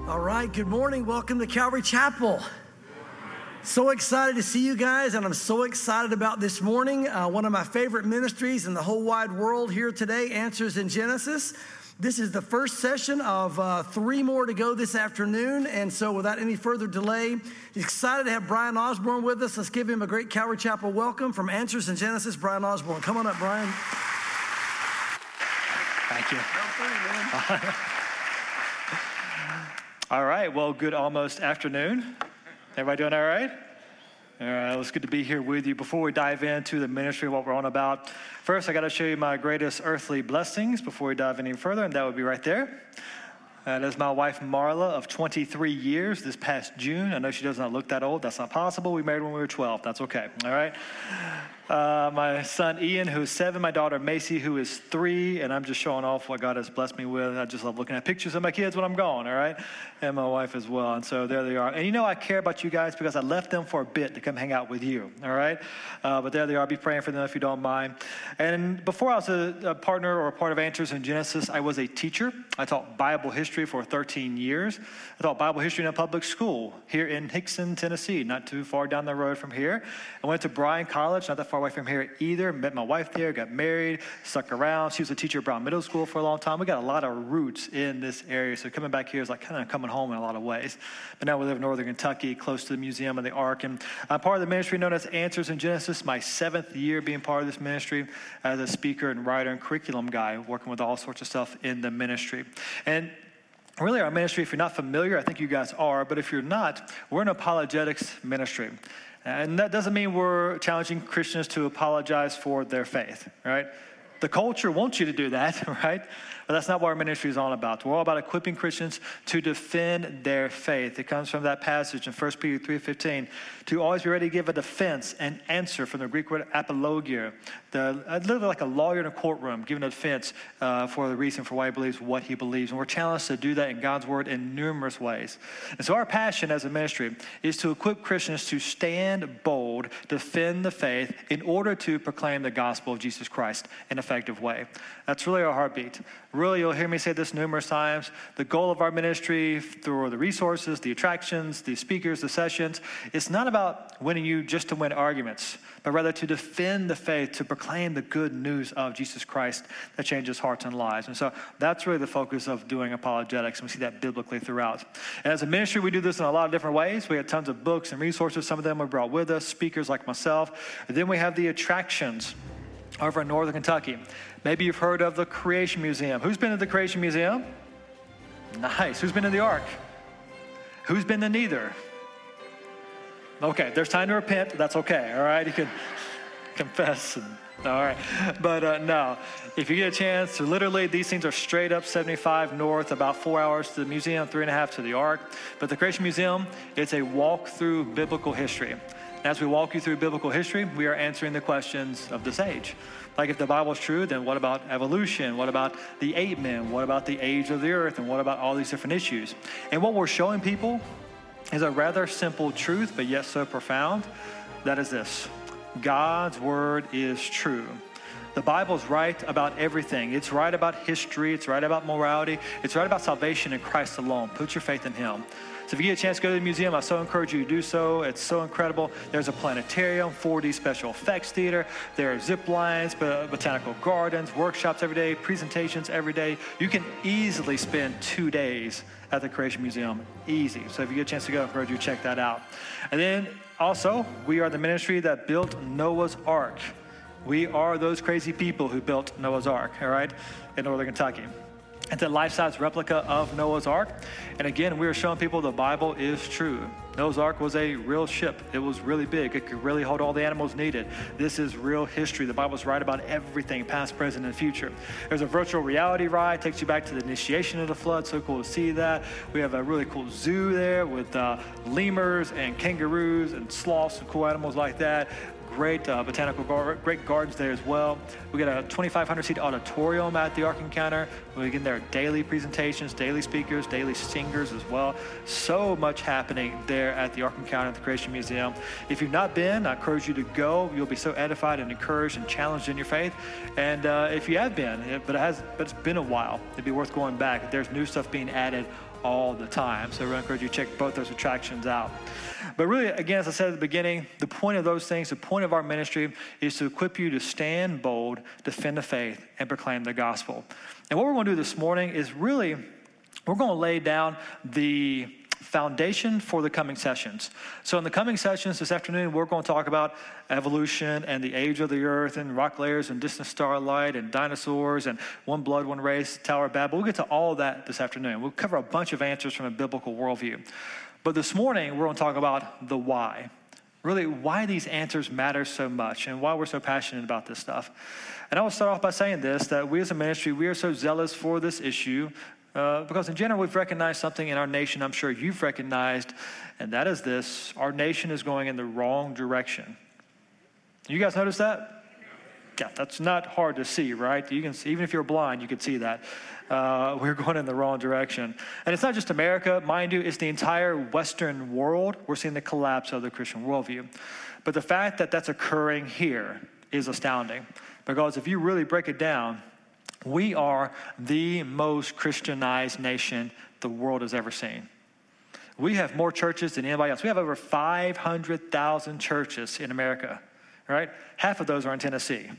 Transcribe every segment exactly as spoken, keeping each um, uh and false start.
All right, good morning. Welcome to Calvary Chapel. So excited to see you guys, and I'm so excited about this morning. Uh, one of my favorite ministries in the whole wide world here today, Answers in Genesis. This is the first session of uh, three more to go this afternoon, and so without any further delay, excited to have Brian Osborne with us. Let's give him a great Calvary Chapel welcome from Answers in Genesis, Brian Osborne. Come on up, Brian. Thank you. All right, well, good almost afternoon. Everybody doing all right? All right, well, it's good to be here with you. Before we dive into the ministry, what we're on about, first I got to show you my greatest earthly blessings before we dive any further, and that would be right there. Uh, that's my wife, Marla, of twenty-three years this past June. I know she does not look that old. That's not possible. We married when we were twelve. That's okay. All right. Uh, my son, Ian, who is seven. My daughter, Macy, who is three. And I'm just showing off what God has blessed me with. I just love looking at pictures of my kids when I'm gone. All right. And my wife as well. And so there they are. And you know I care about you guys because I left them for a bit to come hang out with you. All right. Uh, but there they are. Be praying for them if you don't mind. And before I was a, a partner or a part of Answers in Genesis, I was a teacher. I taught Bible history for thirteen years. I taught Bible history in a public school here in Hickson, Tennessee, not too far down the road from here. I went to Bryan College, not that far away from here either. Met my wife there, got married, stuck around. She was a teacher at Brown Middle School for a long time. We got a lot of roots in this area, so coming back here is like kind of coming home in a lot of ways. But now we live in northern Kentucky, close to the Museum of the Ark, and I'm part of the ministry known as Answers in Genesis, my seventh year being part of this ministry as a speaker and writer and curriculum guy, working with all sorts of stuff in the ministry. And really, our ministry, if you're not familiar, I think you guys are, but if you're not, we're an apologetics ministry. And that doesn't mean we're challenging Christians to apologize for their faith, right? The culture wants you to do that, right? But that's not what our ministry is all about. We're all about equipping Christians to defend their faith. It comes from that passage in First Peter three fifteen, to always be ready to give a defense and answer, from the Greek word apologia, the, literally like a lawyer in a courtroom giving a defense uh, for the reason for why he believes what he believes. And we're challenged to do that in God's word in numerous ways. And so our passion as a ministry is to equip Christians to stand bold, defend the faith in order to proclaim the gospel of Jesus Christ in an effective way. That's really our heartbeat. Really, you'll hear me say this numerous times. The goal of our ministry, through the resources, the attractions, the speakers, the sessions, it's not about winning you just to win arguments, but rather to defend the faith, to proclaim the good news of Jesus Christ that changes hearts and lives. And so that's really the focus of doing apologetics, and we see that biblically throughout. And as a ministry, we do this in a lot of different ways. We have tons of books and resources. Some of them we brought with us, speakers like myself. And then we have the attractions over in northern Kentucky. Maybe you've heard of the Creation Museum. Who's been to the Creation Museum? Nice. Who's been to the Ark? Who's been to neither? Okay, there's time to repent. That's okay, all right? You can confess. And, all right. But uh, no, if you get a chance, so literally these things are straight up seventy-five north, about four hours to the museum, three and a half to the Ark. But the Creation Museum, it's a walk through biblical history. As we walk you through biblical history, we are answering the questions of this age. Like, if the Bible is true, then what about evolution? What about the eight men? What about the age of the earth? And what about all these different issues? And what we're showing people is a rather simple truth, but yet so profound. That is this: God's word is true. The Bible is right about everything. It's right about history. It's right about morality. It's right about salvation in Christ alone. Put your faith in him. So if you get a chance to go to the museum, I so encourage you to do so. It's so incredible. There's a planetarium, four D special effects theater. There are zip lines, botanical gardens, workshops every day, presentations every day. You can easily spend two days at the Creation Museum. Easy. So if you get a chance to go, I encourage you to check that out. And then also, we are the ministry that built Noah's Ark. We are those crazy people who built Noah's Ark, all right, in northern Kentucky. It's a life-size replica of Noah's Ark. And again, we are showing people the Bible is true. Noah's Ark was a real ship. It was really big. It could really hold all the animals needed. This is real history. The Bible's right about everything, past, present, and future. There's a virtual reality ride. Takes you back to the initiation of the flood. So cool to see that. We have a really cool zoo there with uh, lemurs and kangaroos and sloths and cool animals like that. Great uh, botanical, gar- great gardens there as well. We got a twenty-five hundred seat auditorium at the Ark Encounter. We get there daily presentations, daily speakers, daily singers as well. So much happening there at the Ark Encounter at the Creation Museum. If you've not been, I encourage you to go. You'll be so edified and encouraged and challenged in your faith. And uh, if you have been, it, but it has, but it's been a while, it'd be worth going back. There's new stuff being added all the time. So I really encourage you to check both those attractions out. But really, again, as I said at the beginning, the point of those things, the point of our ministry is to equip you to stand bold, defend the faith, and proclaim the gospel. And what we're going to do this morning is really, we're going to lay down the foundation for the coming sessions. So in the coming sessions this afternoon, we're going to talk about evolution and the age of the earth and rock layers and distant starlight and dinosaurs and one blood, one race, Tower of Babel. We'll get to all of that this afternoon. We'll cover a bunch of answers from a biblical worldview. But this morning, we're going to talk about the why. Really, why these answers matter so much and why we're so passionate about this stuff. And I will start off by saying this, that we as a ministry, we are so zealous for this issue Uh, because in general, we've recognized something in our nation I'm sure you've recognized, and that is this: our nation is going in the wrong direction. You guys notice that? Yeah, that's not hard to see, right? You can see, even if you're blind, you can see that. Uh, we're going in the wrong direction. And it's not just America, mind you, it's the entire Western world. We're seeing the collapse of the Christian worldview. But the fact that that's occurring here is astounding, because if you really break it down, we are the most Christianized nation the world has ever seen. We have more churches than anybody else. We have over five hundred thousand churches in America, right? Half of those are in Tennessee.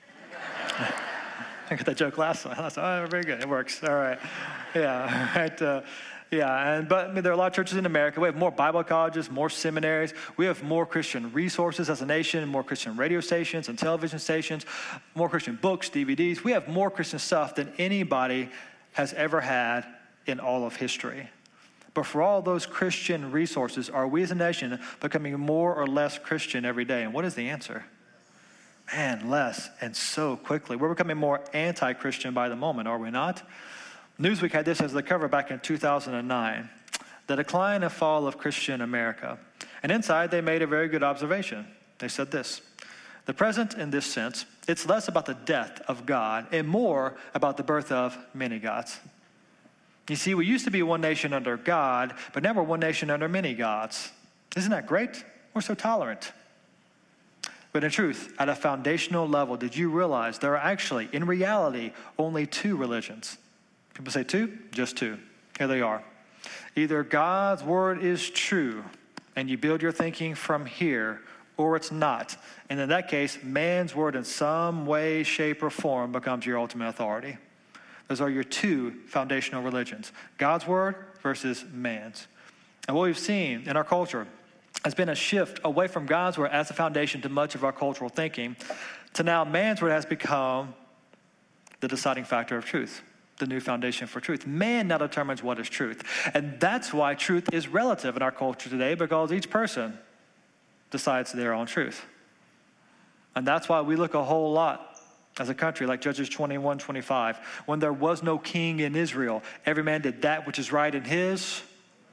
I got that joke last time. I was like, oh, very good. It works. All right. Yeah, right. Uh, yeah, and but I mean, there are a lot of churches in America. We have more Bible colleges, more seminaries. We have more Christian resources as a nation, more Christian radio stations and television stations, more Christian books, D V Ds. We have more Christian stuff than anybody has ever had in all of history. But for all those Christian resources, are we as a nation becoming more or less Christian every day? And what is the answer? Man, less, and so quickly. We're becoming more anti-Christian by the moment, are we not? Newsweek had this as the cover back in two thousand nine, the decline and fall of Christian America. And inside, they made a very good observation. They said this: the present, in this sense, it's less about the death of God and more about the birth of many gods. You see, we used to be one nation under God, but now we're one nation under many gods. Isn't that great? We're so tolerant. But in truth, at a foundational level, did you realize there are actually, in reality, only two religions? People say two? Just two. Here they are. Either God's word is true, and you build your thinking from here, or it's not. And in that case, man's word in some way, shape, or form becomes your ultimate authority. Those are your two foundational religions: God's word versus man's. And what we've seen in our culture has been a shift away from God's word as a foundation to much of our cultural thinking, to now man's word has become the deciding factor of truth, the new foundation for truth. Man now determines what is truth. And that's why truth is relative in our culture today, because each person decides their own truth. And that's why we look a whole lot as a country like Judges twenty-one twenty-five. When there was no king in Israel, every man did that which is right in his.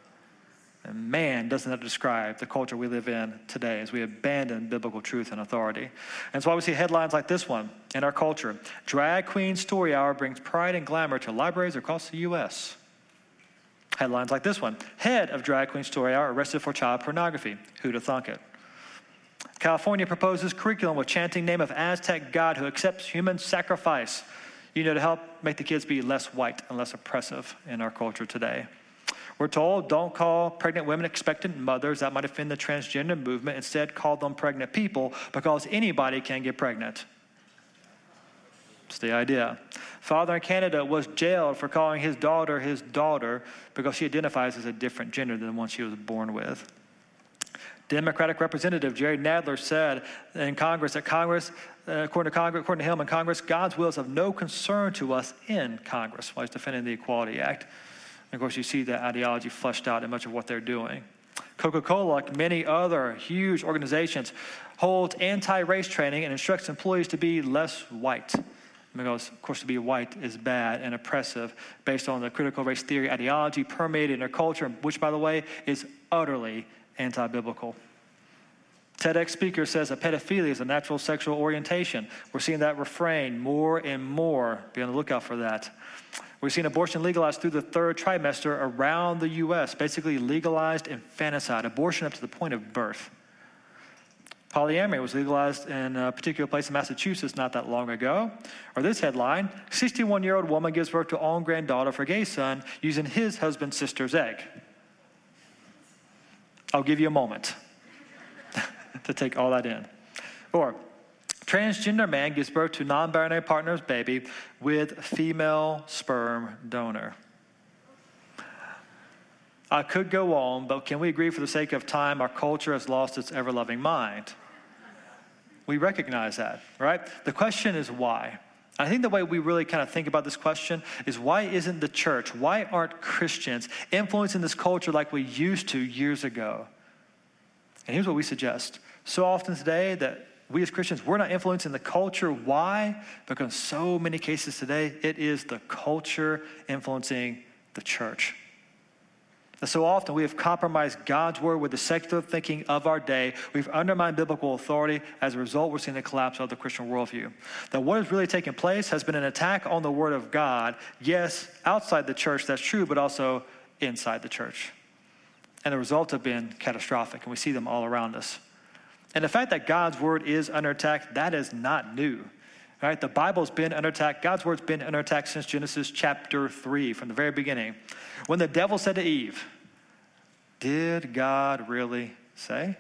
And man, doesn't that describe the culture we live in today as we abandon biblical truth and authority? And that's why we see headlines like this one in our culture: Drag Queen Story Hour brings pride and glamour to libraries across the U S Headlines like this one: Head of Drag Queen Story Hour arrested for child pornography. Who'd have thunk it? California proposes curriculum with chanting name of Aztec god who accepts human sacrifice, you know, to help make the kids be less white and less oppressive in our culture today. We're told, don't call pregnant women expectant mothers. That might offend the transgender movement. Instead, call them pregnant people, because anybody can get pregnant. It's the idea. Father in Canada was jailed for calling his daughter his daughter because she identifies as a different gender than the one she was born with. Democratic Representative Jerry Nadler said in Congress that Congress, uh, according to Congress, according to him in Congress, God's will is of no concern to us in Congress while he's defending the Equality Act. And of course, you see that ideology fleshed out in much of what they're doing. Coca-Cola, like many other huge organizations, holds anti-race training and instructs employees to be less white. Because, of course, to be white is bad and oppressive based on the critical race theory ideology permeated in their culture, which, by the way, is utterly anti-biblical. TEDx speaker says that pedophilia is a natural sexual orientation. We're seeing that refrain more and more. Be on the lookout for that. We've seen abortion legalized through the third trimester around the U S, basically legalized infanticide, abortion up to the point of birth. Polyamory was legalized in a particular place in Massachusetts not that long ago. Or this headline, sixty-one-year-old woman gives birth to own granddaughter for gay son using his husband's sister's egg. I'll give you a moment to take all that in. Or, transgender man gives birth to non-binary partner's baby with female sperm donor. I could go on, but can we agree for the sake of time, our culture has lost its ever-loving mind? We recognize that, right? The question is why? I think the way we really kind of think about this question is why isn't the church, why aren't Christians influencing this culture like we used to years ago? And here's what we suggest. So often today that we as Christians, we're not influencing the culture. Why? Because in so many cases today, it is the culture influencing the church. And so often we have compromised God's word with the secular thinking of our day. We've undermined biblical authority. As a result, we're seeing the collapse of the Christian worldview. That what has really taken place has been an attack on the word of God. Yes, outside the church, that's true, but also inside the church. And the results have been catastrophic, and we see them all around us. And the fact that God's word is under attack, that is not new. Right? The Bible's been under attack. God's word's been under attack since Genesis chapter three, from the very beginning. When the devil said to Eve, did God really say?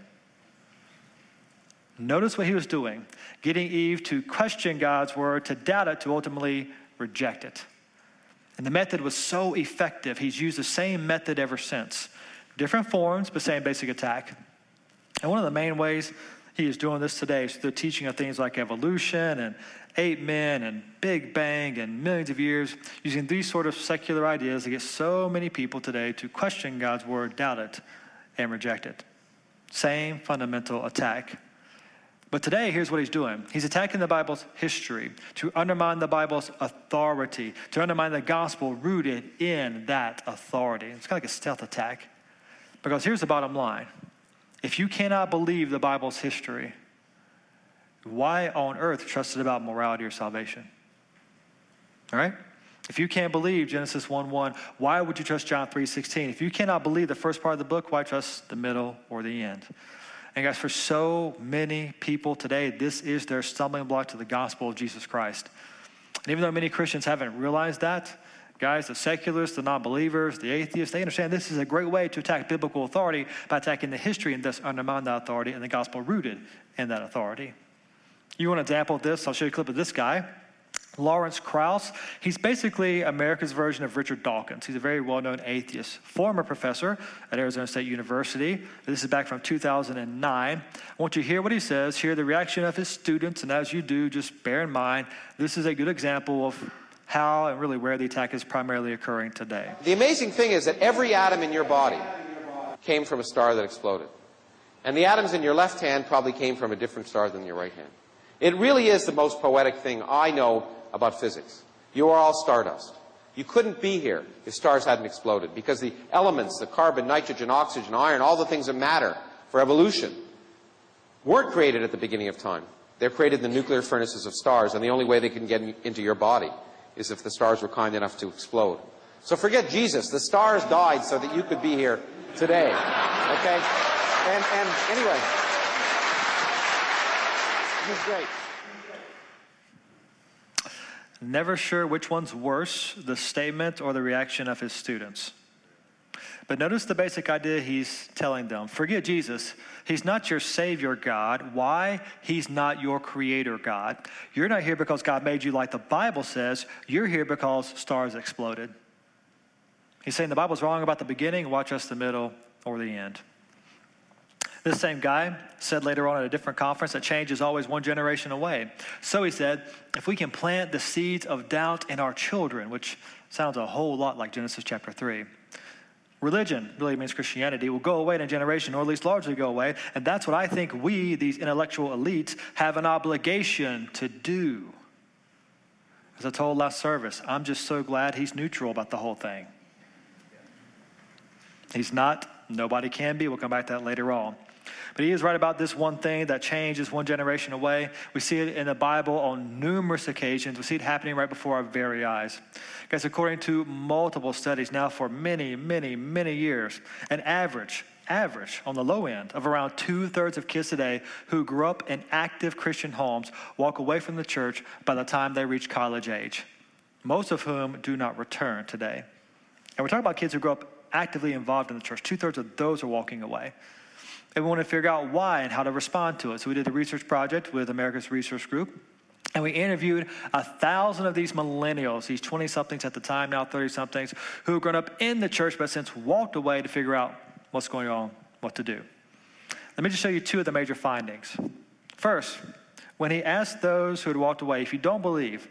Notice what he was doing, getting Eve to question God's word, to doubt it, to ultimately reject it. And the method was so effective, he's used the same method ever since. Different forms, but same basic attack. And one of the main ways he is doing this today is through the teaching of things like evolution and eight men and Big Bang and millions of years, using these sort of secular ideas to get so many people today to question God's word, doubt it, and reject it. Same fundamental attack. But today, here's what he's doing. He's attacking the Bible's history to undermine the Bible's authority, to undermine the gospel rooted in that authority. It's kind of like a stealth attack. Because here's the bottom line. If you cannot believe the Bible's history, why on earth trust it about morality or salvation? All right? If you can't believe Genesis one one, why would you trust John three sixteen? If you cannot believe the first part of the book, why trust the middle or the end? And guys, for so many people today, this is their stumbling block to the gospel of Jesus Christ. And even though many Christians haven't realized that, guys, the secularists, the non-believers, the atheists, they understand this is a great way to attack biblical authority by attacking the history and thus undermine that authority and the gospel rooted in that authority. You want an example of this? I'll show you a clip of this guy, Lawrence Krauss. He's basically America's version of Richard Dawkins. He's a very well-known atheist, former professor at Arizona State University. This is back from two thousand nine. I want you to hear what he says, hear the reaction of his students, and as you do, just bear in mind, this is a good example of how and really where the attack is primarily occurring today. The amazing thing is that every atom in your body came from a star that exploded. And the atoms in your left hand probably came from a different star than your right hand. It really is the most poetic thing I know about physics. You are all stardust. You couldn't be here if stars hadn't exploded, because the elements, the carbon, nitrogen, oxygen, iron, all the things that matter for evolution, weren't created at the beginning of time. They're created in the nuclear furnaces of stars, and the only way they can get into your body is if the stars were kind enough to explode. So forget Jesus. The stars died so that you could be here today. Okay? And, and anyway, this is great. Never sure which one's worse, the statement or the reaction of his students. But notice the basic idea he's telling them. Forget Jesus. He's not your Savior God. Why? He's not your Creator God. You're not here because God made you like the Bible says. You're here because stars exploded. He's saying the Bible's wrong about the beginning. Watch us the middle or the end. This same guy said later on at a different conference that change is always one generation away. So he said, if we can plant the seeds of doubt in our children, which sounds a whole lot like Genesis chapter three, religion, really means Christianity, will go away in a generation, or at least largely go away. And that's what I think we, these intellectual elites, have an obligation to do. As I told last service, I'm just so glad he's neutral about the whole thing. He's not. Nobody can be. We'll come back to that later on. But he is right about this one thing, that change is one generation away. We see it in the Bible on numerous occasions. We see it happening right before our very eyes. Guys, according to multiple studies now for many, many, many years, an average, average on the low end of around two-thirds of kids today who grew up in active Christian homes walk away from the church by the time they reach college age, most of whom do not return today. And we're talking about kids who grew up actively involved in the church. Two-thirds of those are walking away. And we want to figure out why and how to respond to it. So we did a research project with America's Research Group, and we interviewed a thousand of these millennials, these twenty-somethings at the time, now thirty-somethings, who have grown up in the church but since walked away to figure out what's going on, what to do. Let me just show you two of the major findings. First, when he asked those who had walked away, if you don't believe,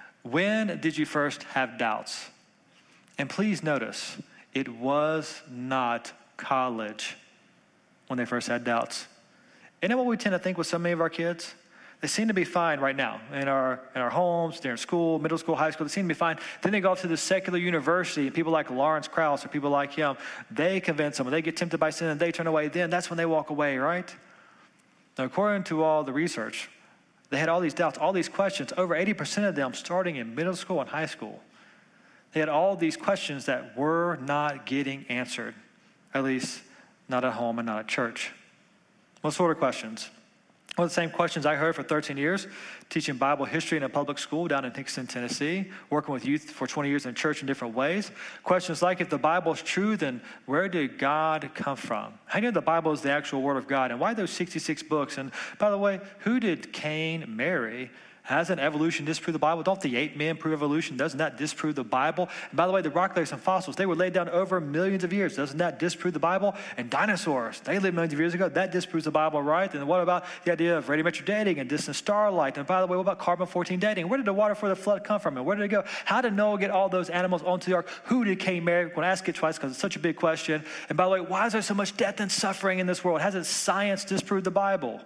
when did you first have doubts? And please notice, it was not college when they first had doubts. Isn't that what we tend to think with so many of our kids? They seem to be fine right now in our in our homes, they're in school, middle school, high school, they seem to be fine. Then they go off to the secular university, and people like Lawrence Krauss or people like him, they convince them, they get tempted by sin and they turn away. Then that's when they walk away, right? Now, according to all the research, they had all these doubts, all these questions, over eighty percent of them starting in middle school and high school. They had all these questions that were not getting answered, at least not at home and not at church. What sort of questions? Well, the same questions I heard for thirteen years, teaching Bible history in a public school down in Hickston, Tennessee, working with youth for twenty years in church in different ways. Questions like, if the Bible is true, then where did God come from? How do you know the Bible is the actual Word of God? And why those sixty-six books? And by the way, who did Cain marry? Hasn't evolution disproved the Bible? Don't the eight men prove evolution? Doesn't that disprove the Bible? And by the way, the rock layers and fossils, they were laid down over millions of years. Doesn't that disprove the Bible? And dinosaurs, they lived millions of years ago. That disproves the Bible, right? And what about the idea of radiometric dating and distant starlight? And by the way, what about carbon fourteen dating? Where did the water for the flood come from? And where did it go? How did Noah get all those animals onto the ark? Who did Cain marry? We're going to ask it twice because it's such a big question. And by the way, why is there so much death and suffering in this world? Hasn't science disproved the Bible?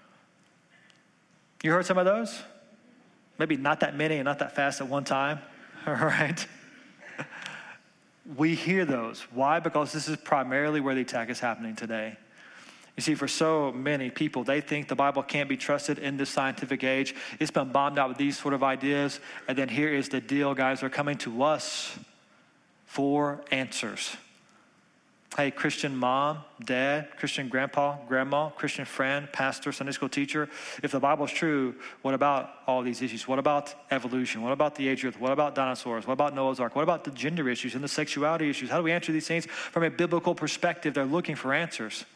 You heard some of those? Maybe not that many and not that fast at one time, all right? We hear those. Why? Because this is primarily where the attack is happening today. You see, for so many people, they think the Bible can't be trusted in this scientific age. It's been bombed out with these sort of ideas. And then here is the deal, guys. They're coming to us for answers. Hey, Christian mom, dad, Christian grandpa, grandma, Christian friend, pastor, Sunday school teacher, if the Bible is true, what about all these issues? What about evolution? What about the age of Earth? What about dinosaurs? What about Noah's Ark? What about the gender issues and the sexuality issues? How do we answer these things from a biblical perspective? They're looking for answers.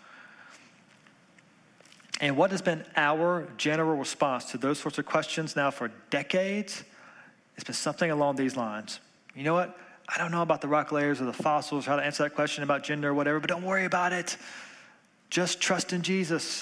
And what has been our general response to those sorts of questions now for decades? It's been something along these lines. You know what? I don't know about the rock layers or the fossils, how to answer that question about gender or whatever, but don't worry about it. Just trust in Jesus.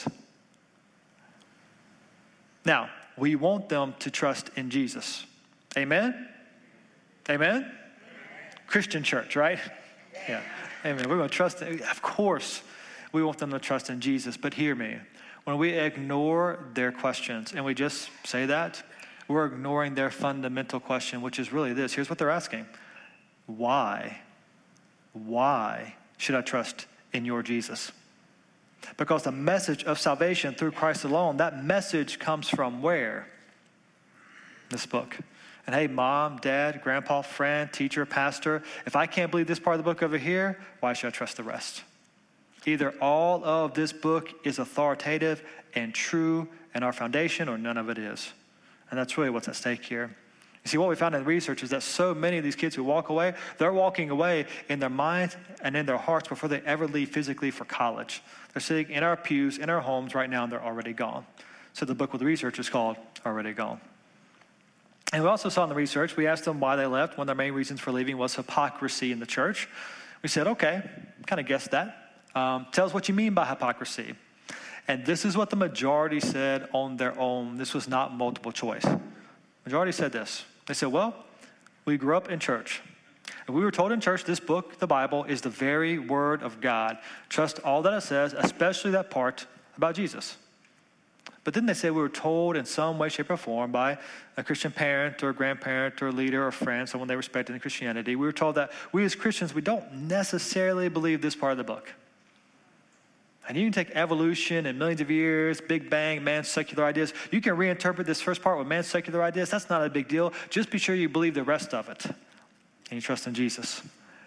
Now, we want them to trust in Jesus. Amen? Amen? Amen. Christian church, right? Yeah. Amen. We're going to trust, in, of course, we want them to trust in Jesus, but hear me. When we ignore their questions and we just say that, we're ignoring their fundamental question, which is really this. Here's what they're asking. Why? Why should I trust in your Jesus? Because the message of salvation through Christ alone, that message comes from where? This book. And hey, mom, dad, grandpa, friend, teacher, pastor, if I can't believe this part of the book over here, why should I trust the rest? Either all of this book is authoritative and true and our foundation, or none of it is. And that's really what's at stake here. You see, what we found in research is that so many of these kids who walk away, they're walking away in their minds and in their hearts before they ever leave physically for college. They're sitting in our pews, in our homes right now, and they're already gone. So the book with the research is called Already Gone. And we also saw in the research, we asked them why they left. One of their main reasons for leaving was hypocrisy in the church. We said, okay, kind of guessed that. Um, tell us what you mean by hypocrisy. And this is what the majority said on their own. This was not multiple choice. Majority said this. They said, well, we grew up in church. And we were told in church this book, the Bible, is the very word of God. Trust all that it says, especially that part about Jesus. But then they said we were told in some way, shape, or form by a Christian parent or a grandparent or a leader or friend, someone they respected in Christianity, we were told that we as Christians, we don't necessarily believe this part of the book. And you can take evolution and millions of years, Big Bang, man's secular ideas. You can reinterpret this first part with man's secular ideas. That's not a big deal. Just be sure you believe the rest of it. And you trust in Jesus.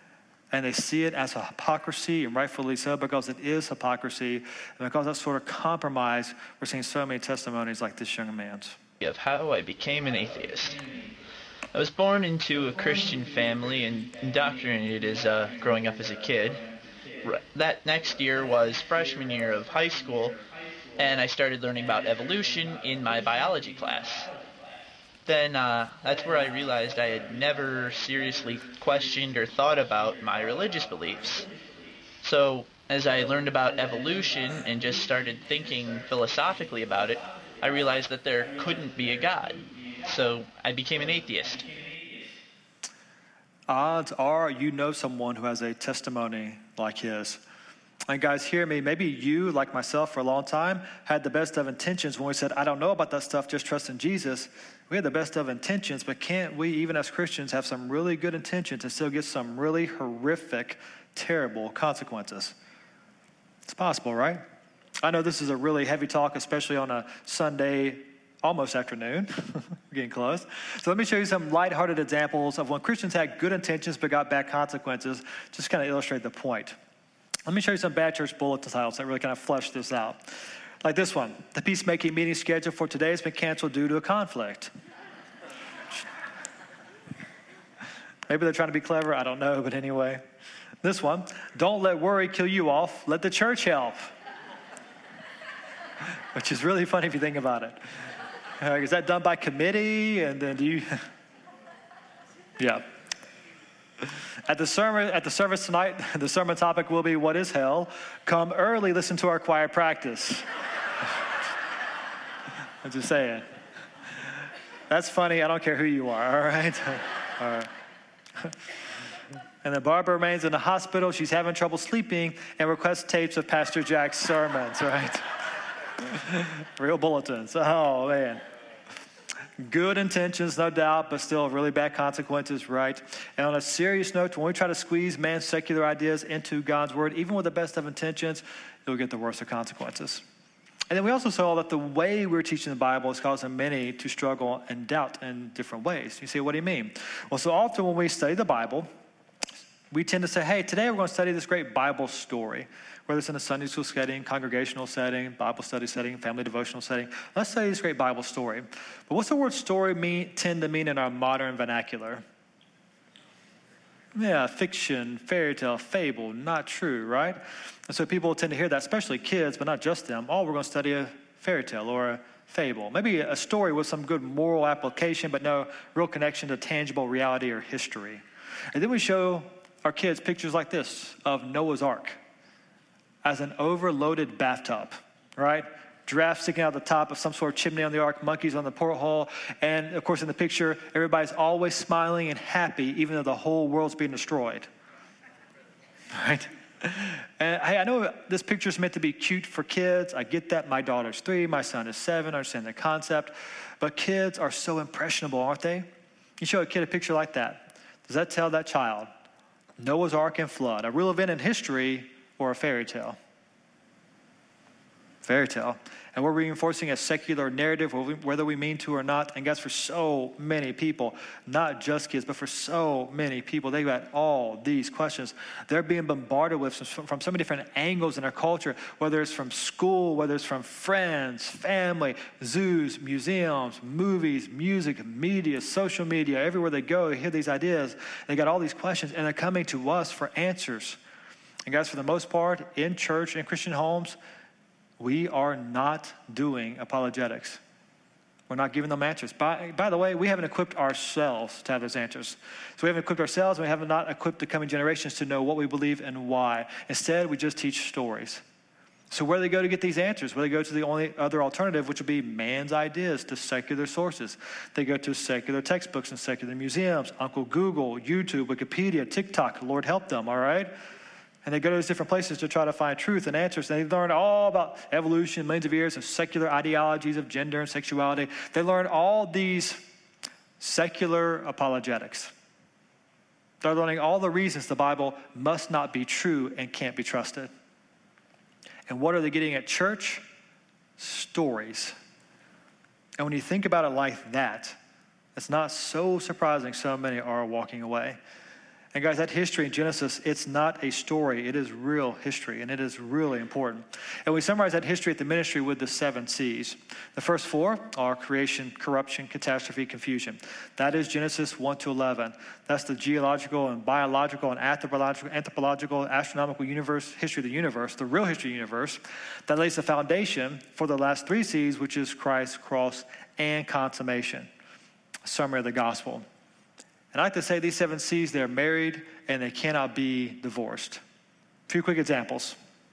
And they see it as a hypocrisy, and rightfully so, because it is hypocrisy. And because that sort of compromise, we're seeing so many testimonies like this young man's. Of how I became an atheist. I was born into a Christian family and indoctrinated as uh, growing up as a kid. That next year was freshman year of high school, and I started learning about evolution in my biology class. Then uh, that's where I realized I had never seriously questioned or thought about my religious beliefs. So as I learned about evolution and just started thinking philosophically about it, I realized that there couldn't be a God. So I became an atheist. Odds are you know someone who has a testimony like his. And guys, hear me. Maybe you, like myself for a long time, had the best of intentions when we said, I don't know about that stuff, just trust in Jesus. We had the best of intentions, but can't we, even as Christians, have some really good intentions and still get some really horrific, terrible consequences? It's possible, right? I know this is a really heavy talk, especially on a Sunday almost afternoon. We're getting close. So let me show you some lighthearted examples of when Christians had good intentions but got bad consequences, just kind of illustrate the point. Let me show you some bad church bullet titles that really kind of flesh this out. Like this one: the peacemaking meeting scheduled for today has been canceled due to a conflict. Maybe they're trying to be clever, I don't know, but anyway. This one: don't let worry kill you off, let the church help. Which is really funny if you think about it. Uh, is that done by committee? And then do you? Yeah. At the sermon, at the service tonight, the sermon topic will be, what is hell? Come early, listen to our choir practice. I'm just saying. That's funny. I don't care who you are, all right? All right. And then Barbara remains in the hospital. She's having trouble sleeping and requests tapes of Pastor Jack's sermons, right? Real bulletins. Oh, man. Good intentions, no doubt, but still really bad consequences, right? And on a serious note, when we try to squeeze man's secular ideas into God's word, even with the best of intentions, it'll get the worst of consequences. And then we also saw that the way we're teaching the Bible is causing many to struggle and doubt in different ways. You say, what do you mean? Well, so often when we study the Bible, we tend to say, hey, today we're going to study this great Bible story. Whether it's in a Sunday school setting, congregational setting, Bible study setting, family devotional setting. Let's study this great Bible story. But what's the word story mean, tend to mean in our modern vernacular? Yeah, fiction, fairy tale, fable, not true, right? And so people tend to hear that, especially kids, but not just them. Oh, we're going to study a fairy tale or a fable. Maybe a story with some good moral application, but no real connection to tangible reality or history. And then we show our kids pictures like this of Noah's Ark as an overloaded bathtub, right? Giraffe sticking out the top of some sort of chimney on the ark, monkeys on the porthole, and of course in the picture, everybody's always smiling and happy even though the whole world's being destroyed, right? And hey, I know this picture is meant to be cute for kids. I get that. My daughter's three, my son is seven, I understand the concept, but kids are so impressionable, aren't they? You show a kid a picture like that. Does that tell that child Noah's Ark and flood, a real event in history, or a fairy tale? Fairy tale. And we're reinforcing a secular narrative, whether we mean to or not. And guys, for so many people, not just kids, but for so many people, they've got all these questions. They're being bombarded with from so many different angles in our culture, whether it's from school, whether it's from friends, family, zoos, museums, movies, music, media, social media. Everywhere they go, they hear these ideas. They got all these questions, and they're coming to us for answers. And guys, for the most part, in church and Christian homes, we are not doing apologetics. We're not giving them answers. By, by the way, we haven't equipped ourselves to have those answers. So we haven't equipped ourselves, and we have not equipped the coming generations to know what we believe and why. Instead, we just teach stories. So where do they go to get these answers? Well, they go to the only other alternative, which would be man's ideas, to secular sources. They go to secular textbooks and secular museums, Uncle Google, YouTube, Wikipedia, TikTok. Lord help them, all right? And they go to those different places to try to find truth and answers. And they learn all about evolution, millions of years of secular ideologies of gender and sexuality. They learn all these secular apologetics. They're learning all the reasons the Bible must not be true and can't be trusted. And what are they getting at church? Stories. And when you think about it like that, it's not so surprising so many are walking away. And guys, that history in Genesis, it's not a story. It is real history, and it is really important. And we summarize that history at the ministry with the seven C's. The first four are creation, corruption, catastrophe, confusion. That is Genesis one to eleven. That's the geological and biological and anthropological, anthropological, astronomical universe, history of the universe, the real history of the universe. That lays the foundation for the last three C's, which is Christ, cross, and consummation. A summary of the gospel. And I like to say these seven C's, they're married and they cannot be divorced. A few quick examples.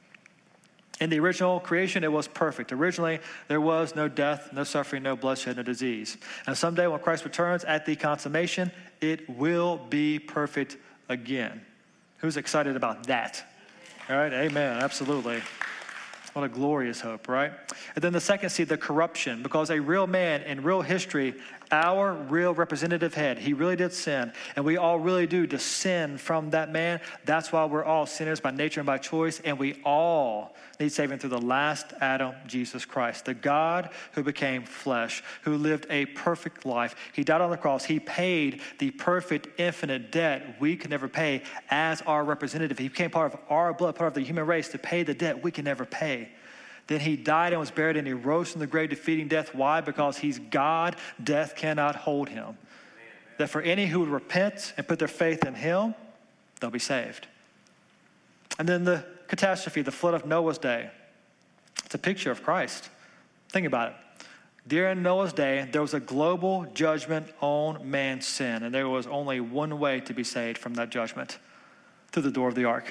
In the original creation, it was perfect. Originally, there was no death, no suffering, no bloodshed, no disease. And someday when Christ returns at the consummation, it will be perfect again. Who's excited about that? All right, amen, absolutely. What a glorious hope, right? And then the second C, the corruption, because a real man in real history, our real representative head, he really did sin, and we all really do descend from that man. That's why we're all sinners by nature and by choice, and we all need saving through the last Adam, Jesus Christ, the God who became flesh, who lived a perfect life. He died on the cross. He paid the perfect, infinite debt we could never pay as our representative. He became part of our blood, part of the human race, to pay the debt we can never pay. Then he died and was buried, and he rose from the grave, defeating death. Why? Because he's God. Death cannot hold him. Amen. That for any who would repent and put their faith in him, they'll be saved. And then the catastrophe, the flood of Noah's day. It's a picture of Christ. Think about it. During Noah's day, there was a global judgment on man's sin, and there was only one way to be saved from that judgment, through the door of the ark.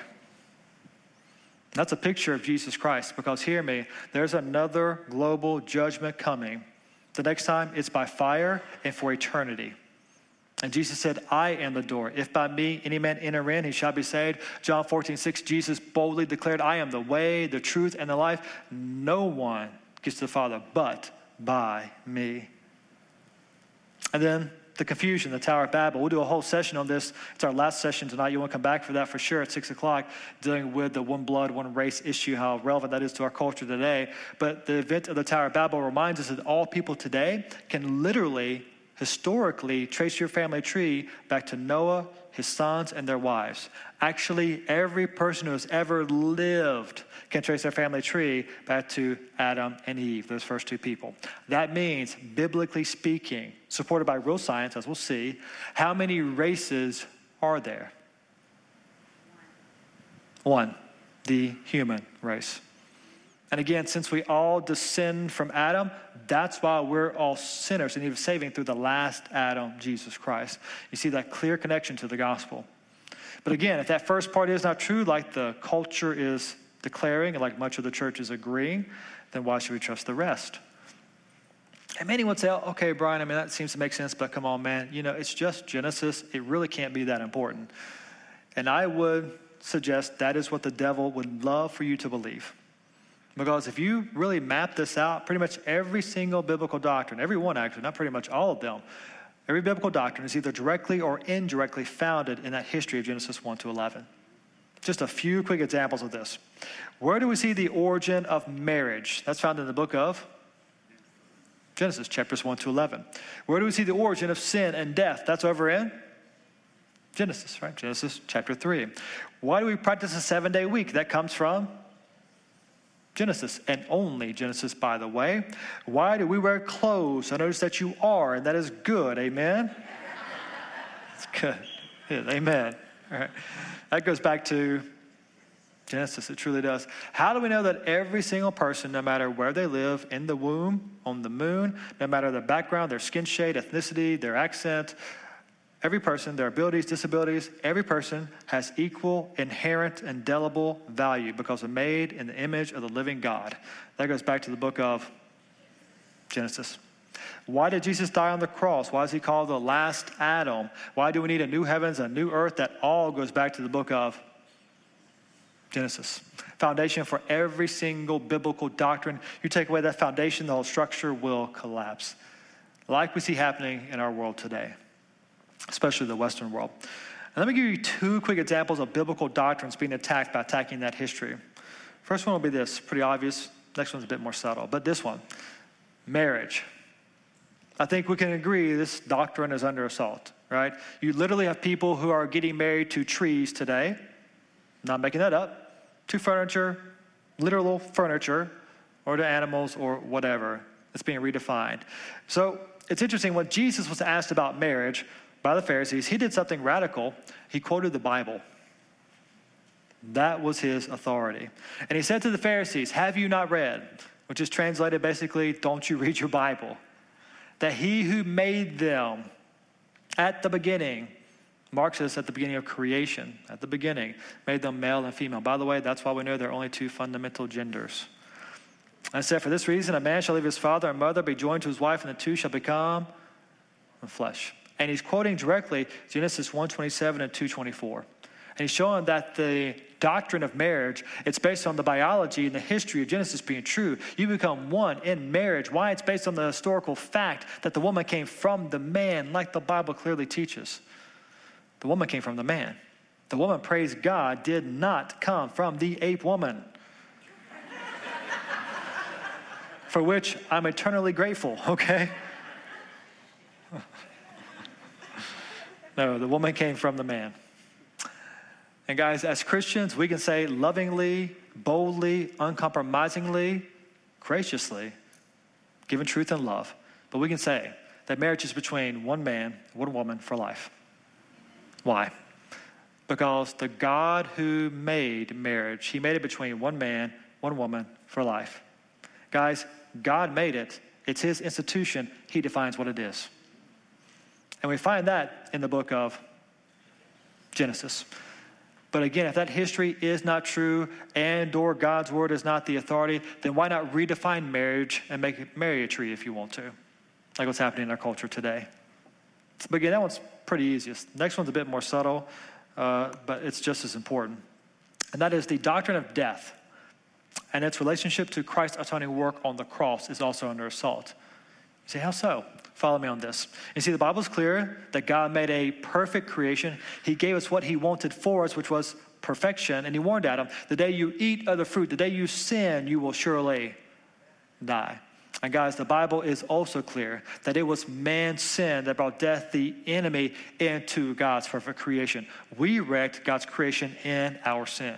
That's a picture of Jesus Christ, because hear me, there's another global judgment coming. The next time, it's by fire and for eternity. And Jesus said, I am the door. If by me any man enter in, he shall be saved. John fourteen six, Jesus boldly declared, I am the way, the truth, and the life. No one gets to the Father but by me. And then the confusion, the Tower of Babel. We'll do a whole session on this. It's our last session tonight. You want to come back for that for sure at six o'clock, dealing with the one blood, one race issue, how relevant that is to our culture today. But the event of the Tower of Babel reminds us that all people today can literally, historically, trace your family tree back to Noah, his sons, and their wives. Actually, every person who has ever lived can trace their family tree back to Adam and Eve, those first two people. That means, biblically speaking, supported by real science, as we'll see, how many races are there? One, the human race. And again, since we all descend from Adam, that's why we're all sinners in need of saving through the last Adam, Jesus Christ. You see that clear connection to the gospel. But again, if that first part is not true, like the culture is declaring, and like much of the church is agreeing, then why should we trust the rest? And many would say, oh, okay, Brian, I mean, that seems to make sense, but come on, man. You know, it's just Genesis. It really can't be that important. And I would suggest that is what the devil would love for you to believe. Because if you really map this out, pretty much every single biblical doctrine, every one actually, not pretty much all of them, every biblical doctrine is either directly or indirectly founded in that history of Genesis one to eleven. Just a few quick examples of this. Where do we see the origin of marriage? That's found in the book of Genesis, chapters one to eleven. Where do we see the origin of sin and death? That's over in Genesis, right? Genesis chapter three. Why do we practice a seven-day week? That comes from Genesis, and only Genesis, by the way. Why do we wear clothes? I notice that you are, and that is good. Amen? It's good. Good. Amen. All right. That goes back to Genesis. It truly does. How do we know that every single person, no matter where they live, in the womb, on the moon, no matter their background, their skin shade, ethnicity, their accent, every person, their abilities, disabilities, every person has equal, inherent, indelible value because they're made in the image of the living God. That goes back to the book of Genesis. Why did Jesus die on the cross? Why is he called the last Adam? Why do we need a new heavens, a new earth? That all goes back to the book of Genesis. Foundation for every single biblical doctrine. You take away that foundation, the whole structure will collapse. Like we see happening in our world today, especially the Western world. And let me give you two quick examples of biblical doctrines being attacked by attacking that history. First one will be this, pretty obvious. Next one's a bit more subtle, but this one, marriage. I think we can agree this doctrine is under assault. right? You literally have people who are getting married to trees today, not making that up, to furniture, literal furniture, or to animals or whatever. It's being redefined. So it's interesting, when Jesus was asked about marriage by the Pharisees, he did something radical. He quoted the Bible. That was his authority. And he said to the Pharisees, have you not read, which is translated basically, don't you read your Bible, that he who made them at the beginning, Mark says at the beginning of creation, at the beginning, made them male and female. By the way, that's why we know there are only two fundamental genders. And said, for this reason, a man shall leave his father and mother, be joined to his wife, and the two shall become one flesh. And he's quoting directly Genesis one twenty-seven and two twenty-four. And he's showing that the doctrine of marriage, it's based on the biology and the history of Genesis being true. You become one in marriage. Why? It's based on the historical fact that the woman came from the man, like the Bible clearly teaches. The woman came from the man. The woman, praise God, did not come from the ape woman, for which I'm eternally grateful, okay? No, the woman came from the man. And guys, as Christians, we can say lovingly, boldly, uncompromisingly, graciously, given truth and love, but we can say that marriage is between one man, one woman for life. Why? Because the God who made marriage, he made it between one man, one woman for life. Guys, God made it. It's his institution. He defines what it is. And we find that in the book of Genesis. But again, if that history is not true and or God's word is not the authority, then why not redefine marriage and make it marry a tree if you want to, like what's happening in our culture today. But again, that one's pretty easy. Next one's a bit more subtle, uh, but it's just as important. And that is the doctrine of death and its relationship to Christ's atoning work on the cross is also under assault. You say, how so? Follow me on this. You see, the Bible's clear that God made a perfect creation. He gave us what he wanted for us, which was perfection. And he warned Adam, the day you eat of the fruit, the day you sin, you will surely die. And guys, the Bible is also clear that it was man's sin that brought death, the enemy, into God's perfect creation. We wrecked God's creation in our sin.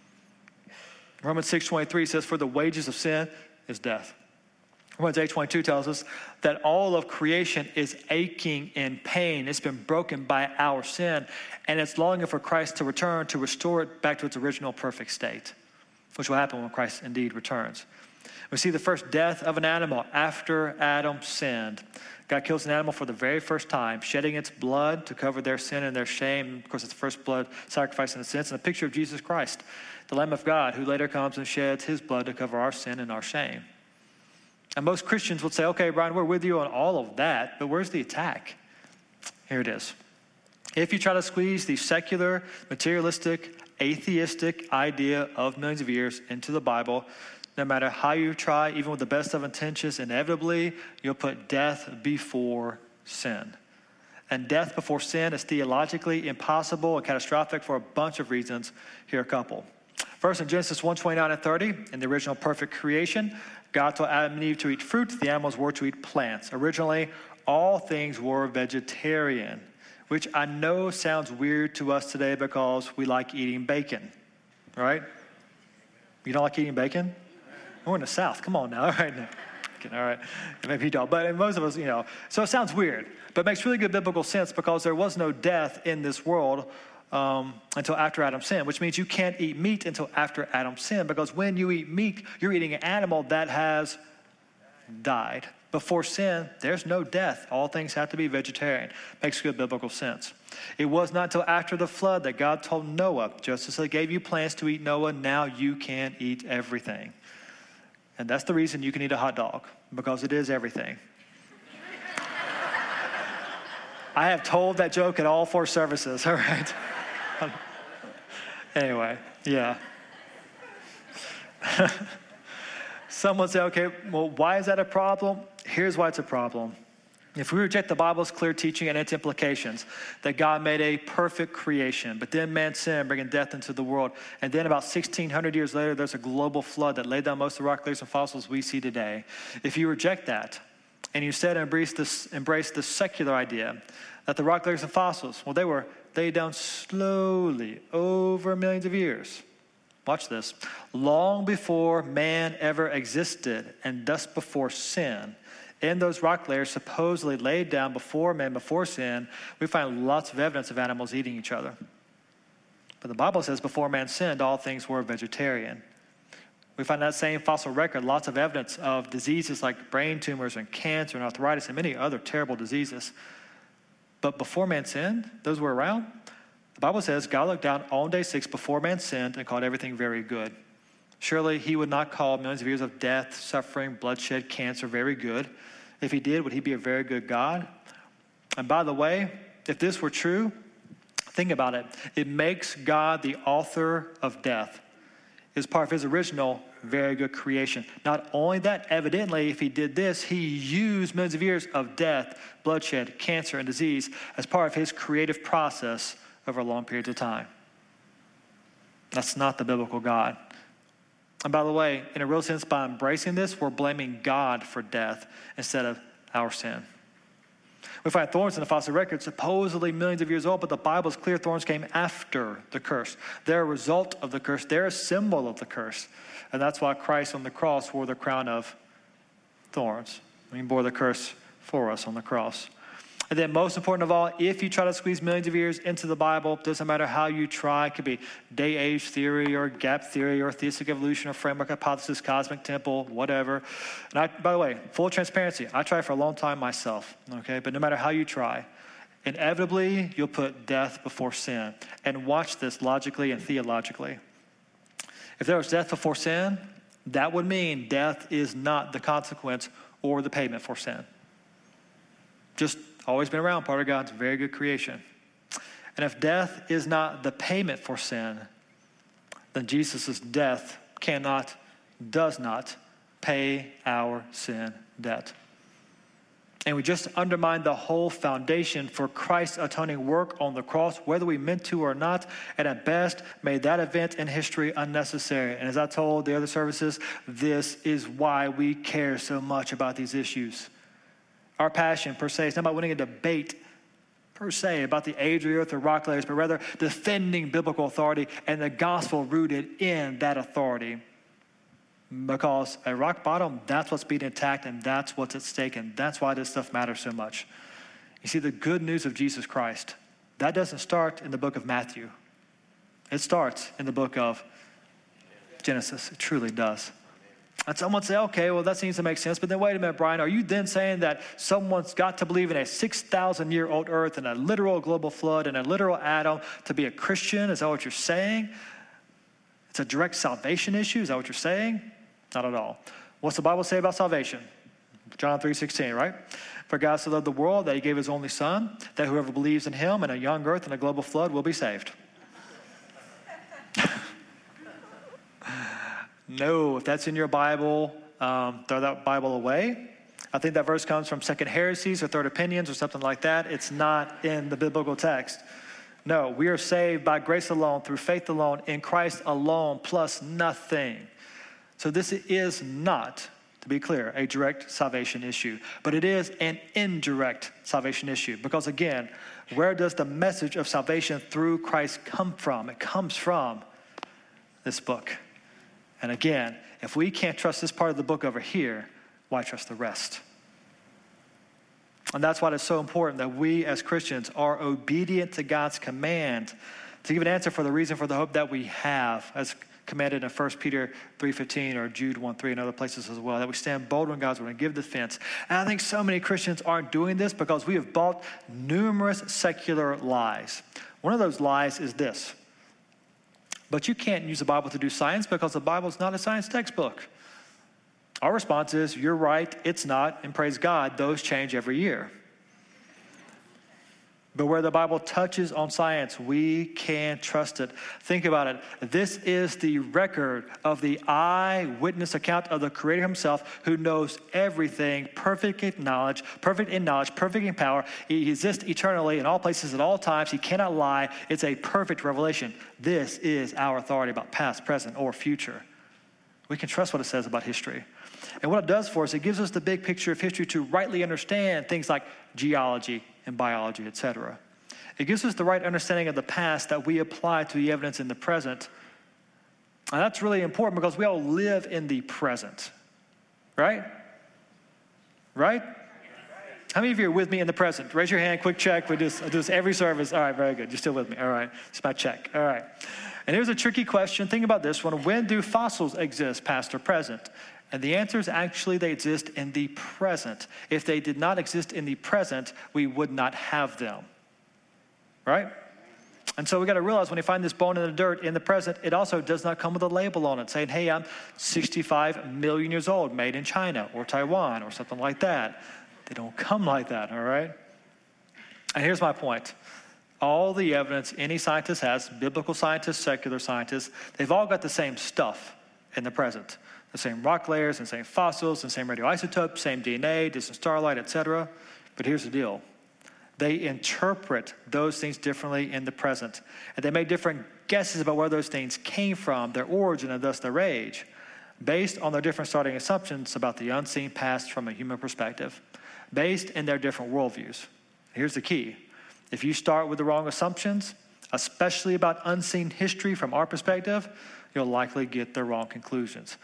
Romans six twenty-three says, for the wages of sin is death. Romans eight twenty-two tells us that all of creation is aching in pain. It's been broken by our sin, and it's longing for Christ to return to restore it back to its original perfect state, which will happen when Christ indeed returns. We see the first death of an animal after Adam sinned. God kills an animal for the very first time, shedding its blood to cover their sin and their shame. Of course, it's the first blood sacrifice in a sense, and a picture of Jesus Christ, the Lamb of God, who later comes and sheds his blood to cover our sin and our shame. And most Christians would say, okay, Brian, we're with you on all of that, but where's the attack? Here it is. If you try to squeeze the secular, materialistic, atheistic idea of millions of years into the Bible, no matter how you try, even with the best of intentions, inevitably, you'll put death before sin. And death before sin is theologically impossible and catastrophic for a bunch of reasons. Here are a couple. First, in Genesis one twenty-nine and thirty, in the original perfect creation, God told Adam and Eve to eat fruit. The animals were to eat plants. Originally, all things were vegetarian, which I know sounds weird to us today because we like eating bacon, right? You don't like eating bacon? We're in the South. Come on now. All right. Now. All right. Maybe you don't. But most of us, you know. So it sounds weird. But it makes really good biblical sense because there was no death in this world um, until after Adam sinned, which means you can't eat meat until after Adam sinned, because when you eat meat, you're eating an animal that has died. Before sin, there's no death. All things have to be vegetarian. Makes good biblical sense. It was not until after the flood that God told Noah, just as I gave you plants to eat, Noah, now you can eat everything. And that's the reason you can eat a hot dog, because it is everything. I have told that joke at all four services, all right? Anyway, yeah. Someone say, okay, well, why is that a problem? Here's why it's a problem. If we reject the Bible's clear teaching and its implications, that God made a perfect creation, but then man sinned, bringing death into the world, and then about sixteen hundred years later, there's a global flood that laid down most of the rock layers and fossils we see today. If you reject that, And you instead embrace this, embrace the secular idea that the rock layers and fossils, well, they were laid down slowly over millions of years. Watch this. Long before man ever existed, and thus before sin, in those rock layers supposedly laid down before man, before sin, we find lots of evidence of animals eating each other. But the Bible says before man sinned, all things were vegetarian. We find that same fossil record, lots of evidence of diseases like brain tumors and cancer and arthritis and many other terrible diseases. But before man sinned, those were around. The Bible says God looked down on day six before man sinned and called everything very good. Surely he would not call millions of years of death, suffering, bloodshed, cancer very good. If he did, would he be a very good God? And by the way, if this were true, think about it. It makes God the author of death. It's part of his original very good creation. Not only that, evidently, if he did this, he used millions of years of death, bloodshed, cancer, and disease as part of his creative process over long periods of time. That's not the biblical God. And by the way, in a real sense, by embracing this, we're blaming God for death instead of our sin. We find thorns in the fossil record, supposedly millions of years old, but the Bible is clear thorns came after the curse. They're a result of the curse. They're a symbol of the curse. And that's why Christ on the cross wore the crown of thorns. He bore the curse for us on the cross. And then most important of all, if you try to squeeze millions of years into the Bible, doesn't matter how you try, it could be day-age theory or gap theory or theistic evolution or framework hypothesis, cosmic temple, whatever. And I, by the way, full transparency, I tried for a long time myself, okay? But no matter how you try, inevitably you'll put death before sin. And watch this logically and theologically. If there was death before sin, that would mean death is not the consequence or the payment for sin. Just always been around, part of God's very good creation. And if death is not the payment for sin, then Jesus' death cannot, does not pay our sin debt. And we just undermine the whole foundation for Christ's atoning work on the cross, whether we meant to or not, and at best made that event in history unnecessary. And as I told the other services, this is why we care so much about these issues. Our passion, per se, is not about winning a debate, per se, about the age of the earth or rock layers, but rather defending biblical authority and the gospel rooted in that authority. Because at rock bottom, that's what's being attacked and that's what's at stake, and that's why this stuff matters so much. You see, the good news of Jesus Christ, that doesn't start in the book of Matthew. It starts in the book of Genesis. It truly does. And someone say, okay, well, that seems to make sense. But then wait a minute, Brian, are you then saying that someone's got to believe in a six thousand year old earth and a literal global flood and a literal Adam to be a Christian? Is that what you're saying? It's a direct salvation issue? Is that what you're saying? Not at all. What's the Bible say about salvation? John three sixteen, right? For God so loved the world that he gave his only son, that whoever believes in him in a young earth and a global flood will be saved. No, if that's in your Bible, um, throw that Bible away. I think that verse comes from Second Heresies or Third Opinions or something like that. It's not in the biblical text. No, we are saved by grace alone, through faith alone, in Christ alone, plus nothing. So this is not, to be clear, a direct salvation issue, but it is an indirect salvation issue. Because again, where does the message of salvation through Christ come from? It comes from this book. And again, if we can't trust this part of the book over here, why trust the rest? And that's why it's so important that we as Christians are obedient to God's command to give an answer for the reason for the hope that we have, as commanded in First Peter three fifteen or Jude one three and other places as well, that we stand bold on God's word and give defense. And I think so many Christians aren't doing this because we have bought numerous secular lies. One of those lies is this: but you can't use the Bible to do science because the Bible is not a science textbook. Our response is, you're right, it's not, and praise God, those change every year. But where the Bible touches on science, we can trust it. Think about it. This is the record of the eyewitness account of the Creator himself, who knows everything, perfect in knowledge, perfect in knowledge, perfect in power. He exists eternally in all places at all times. He cannot lie. It's a perfect revelation. This is our authority about past, present, or future. We can trust what it says about history. And what it does for us, it gives us the big picture of history to rightly understand things like geology and biology, et cetera. It gives us the right understanding of the past that we apply to the evidence in the present. And that's really important because we all live in the present, right? Right? How many of you are with me in the present? Raise your hand, quick check. We do this, I do this every service. All right, very good. You're still with me. All right, it's my check. All right. And here's a tricky question. Think about this one. When do fossils exist, past or present? And the answer is actually they exist in the present. If they did not exist in the present, we would not have them, right? And so we got to realize when you find this bone in the dirt in the present, it also does not come with a label on it saying, hey, I'm sixty-five million years old, made in China or Taiwan or something like that. They don't come like that, all right? And here's my point. All the evidence any scientist has, biblical scientists, secular scientists, they've all got the same stuff in the present. The same rock layers and same fossils and same radioisotopes, same D N A, distant starlight, et cetera. But here's the deal. They interpret those things differently in the present. And they make different guesses about where those things came from, their origin, and thus their age, based on their different starting assumptions about the unseen past from a human perspective, based in their different worldviews. Here's the key. If you start with the wrong assumptions, especially about unseen history from our perspective, you'll likely get the wrong conclusions.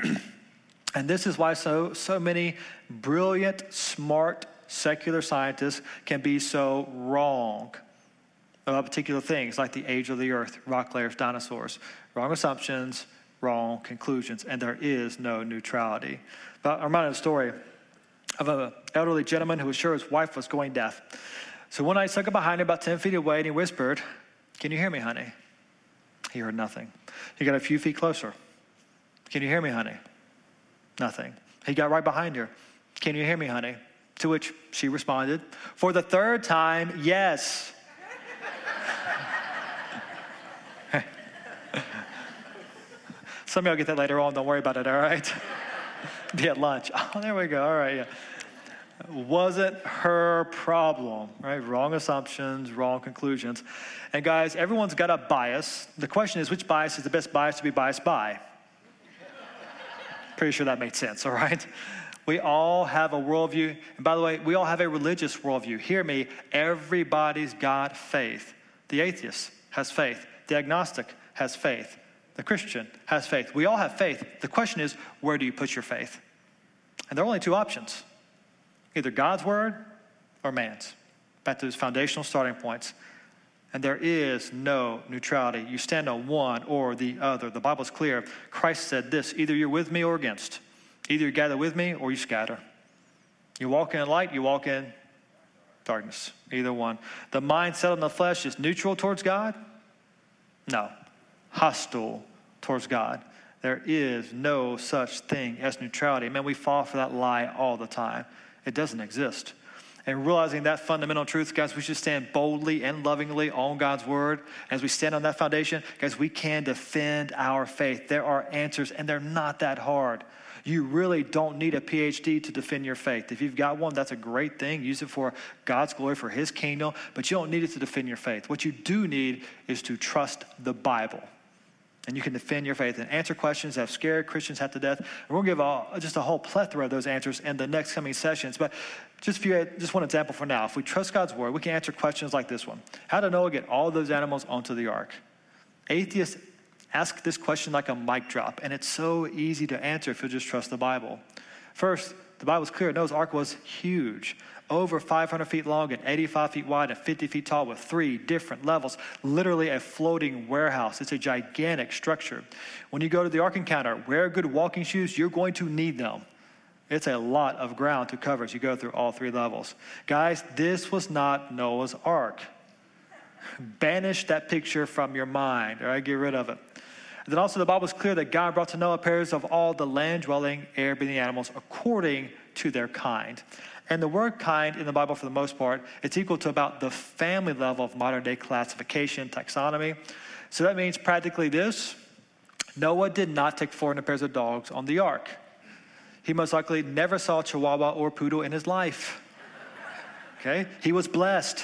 And this is why so, so many brilliant, smart, secular scientists can be so wrong about particular things like the age of the earth, rock layers, dinosaurs. Wrong assumptions, wrong conclusions, and there is no neutrality. But I'm reminded of a story of an elderly gentleman who was sure his wife was going deaf. So one night he stuck up behind her about ten feet away and he whispered, "Can you hear me, honey?" He heard nothing. He got a few feet closer. "Can you hear me, honey?" Nothing. He got right behind her. "Can you hear me, honey?" To which she responded, for the third time, "Yes." Some of y'all get that later on. Don't worry about it, all right? Be at lunch. Oh, there we go. All right, yeah. Wasn't her problem, right? Wrong assumptions, wrong conclusions. And guys, everyone's got a bias. The question is, which bias is the best bias to be biased by? Pretty sure that made sense, all right? We all have a worldview. And by the way, we all have a religious worldview. Hear me, everybody's got faith. The atheist has faith. The agnostic has faith. The Christian has faith. We all have faith. The question is, where do you put your faith? And there are only two options. Either God's word or man's. Back to those foundational starting points. And there is no neutrality. You stand on one or the other. The Bible's clear. Christ said this, either you're with me or against. Either you gather with me or you scatter. You walk in light, you walk in darkness. Either one. The mind set on the flesh is neutral towards God? No. Hostile towards God. There is no such thing as neutrality. Man, we fall for that lie all the time. It doesn't exist. And realizing that fundamental truth, guys, we should stand boldly and lovingly on God's word. As we stand on that foundation, guys, we can defend our faith. There are answers, and they're not that hard. You really don't need a P H D to defend your faith. If you've got one, that's a great thing. Use it for God's glory, for his kingdom, but you don't need it to defend your faith. What you do need is to trust the Bible. And you can defend your faith and answer questions that have scared Christians half to death. And we're going to give a, just a whole plethora of those answers in the next coming sessions. But just, for you, just one example for now. If we trust God's word, we can answer questions like this one. How did Noah get all those animals onto the ark? Atheists ask this question like a mic drop, and it's so easy to answer if you just trust the Bible. First, the Bible's clear. Noah's ark was huge, over five hundred feet long and eighty-five feet wide and fifty feet tall with three different levels, literally a floating warehouse. It's a gigantic structure. When you go to the Ark Encounter, wear good walking shoes. You're going to need them. It's a lot of ground to cover as you go through all three levels. Guys, this was not Noah's ark. Banish that picture from your mind, all right? Get rid of it. And then also the Bible is clear that God brought to Noah pairs of all the land-dwelling, air-breathing animals according to their kind. And the word kind in the Bible, for the most part, it's equal to about the family level of modern-day classification, taxonomy. So that means practically this. Noah did not take four hundred pairs of dogs on the ark. He most likely never saw a Chihuahua or poodle in his life. Okay? He was blessed.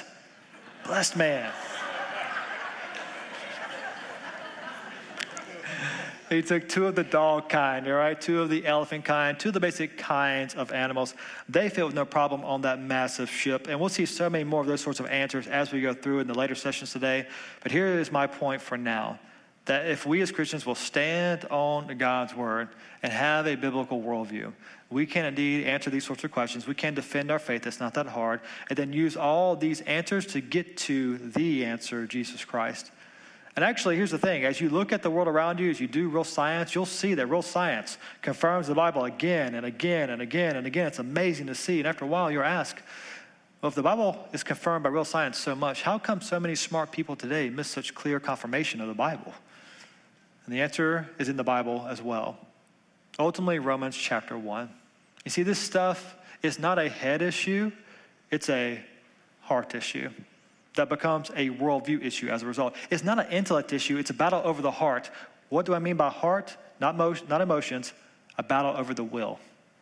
Blessed man. He took two of the dog kind, all right, two of the elephant kind, two of the basic kinds of animals. They fit with no problem on that massive ship. And we'll see so many more of those sorts of answers as we go through in the later sessions today. But here is my point for now, that if we as Christians will stand on God's word and have a biblical worldview, we can indeed answer these sorts of questions. We can defend our faith. It's not that hard. And then use all these answers to get to the answer, Jesus Christ. And actually, here's the thing. As you look at the world around you, as you do real science, you'll see that real science confirms the Bible again and again and again and again. It's amazing to see. And after a while, you're asked, well, if the Bible is confirmed by real science so much, how come so many smart people today miss such clear confirmation of the Bible? And the answer is in the Bible as well. Ultimately, Romans chapter one. You see, this stuff is not a head issue. It's a heart issue that becomes a worldview issue as a result. It's not an intellect issue. It's a battle over the heart. What do I mean by heart? Not, mo- not emotions, a battle over the will.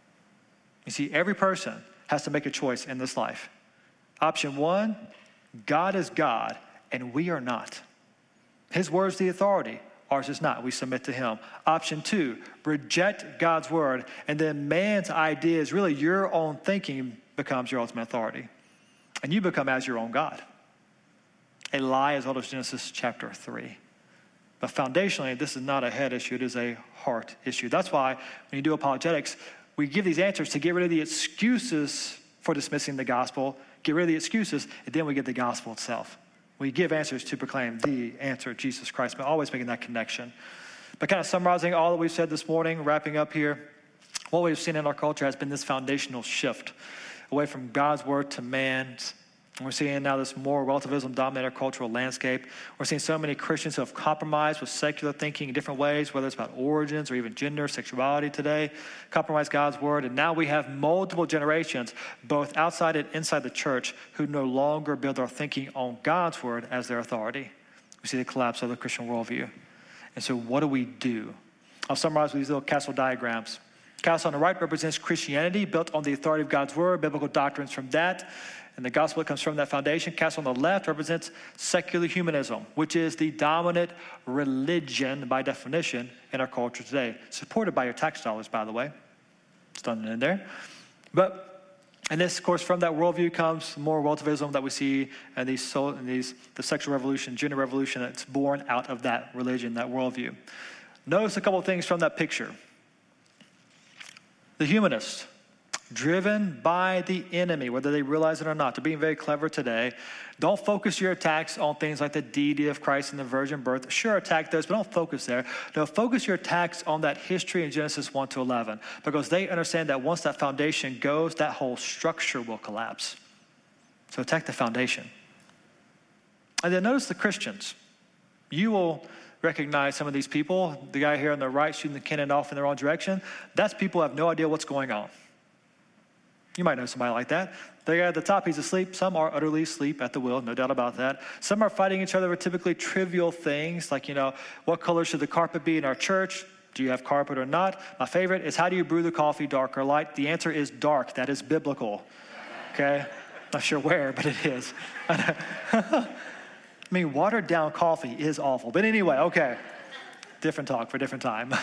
You see, every person has to make a choice in this life. Option one, God is God, and we are not. His word is the authority. Ours is not. We submit to him. Option two, reject God's word, and then man's ideas, really your own thinking, becomes your ultimate authority. And you become as your own God. A lie as old as Genesis chapter three. But foundationally, this is not a head issue. It is a heart issue. That's why when you do apologetics, we give these answers to get rid of the excuses for dismissing the gospel, get rid of the excuses, and then we get the gospel itself. We give answers to proclaim the answer, Jesus Christ, but always making that connection. But kind of summarizing all that we've said this morning, wrapping up here, what we've seen in our culture has been this foundational shift away from God's word to man's. And we're seeing now this more relativism dominate our cultural landscape. We're seeing so many Christians who have compromised with secular thinking in different ways, whether it's about origins or even gender, sexuality today, compromise God's word. And now we have multiple generations, both outside and inside the church, who no longer build their thinking on God's word as their authority. We see the collapse of the Christian worldview. And so what do we do? I'll summarize with these little castle diagrams. Castle on the right represents Christianity built on the authority of God's word, biblical doctrines from that. And the gospel that comes from that foundation. Castle on the left represents secular humanism, which is the dominant religion by definition in our culture today. Supported by your tax dollars, by the way. It's done in there. But, and this, of course, from that worldview comes more relativism that we see in these, soul, in these the sexual revolution, gender revolution that's born out of that religion, that worldview. Notice a couple of things from that picture. The humanist, driven by the enemy, whether they realize it or not. They're being very clever today. Don't focus your attacks on things like the deity of Christ and the virgin birth. Sure, attack those, but don't focus there. No, focus your attacks on that history in Genesis one to eleven, because they understand that once that foundation goes, that whole structure will collapse. So attack the foundation. And then notice the Christians. You will recognize some of these people. The guy here on the right shooting the cannon off in the wrong direction. That's people who have no idea what's going on. You might know somebody like that. The guy at the top, he's asleep. Some are utterly asleep at the wheel, no doubt about that. Some are fighting each other over typically trivial things, like, you know, what color should the carpet be in our church? Do you have carpet or not? My favorite is, how do you brew the coffee, dark or light? The answer is dark. That is biblical. Okay? Not sure where, but it is. I mean, watered down coffee is awful. But anyway, okay. Different talk for a different time.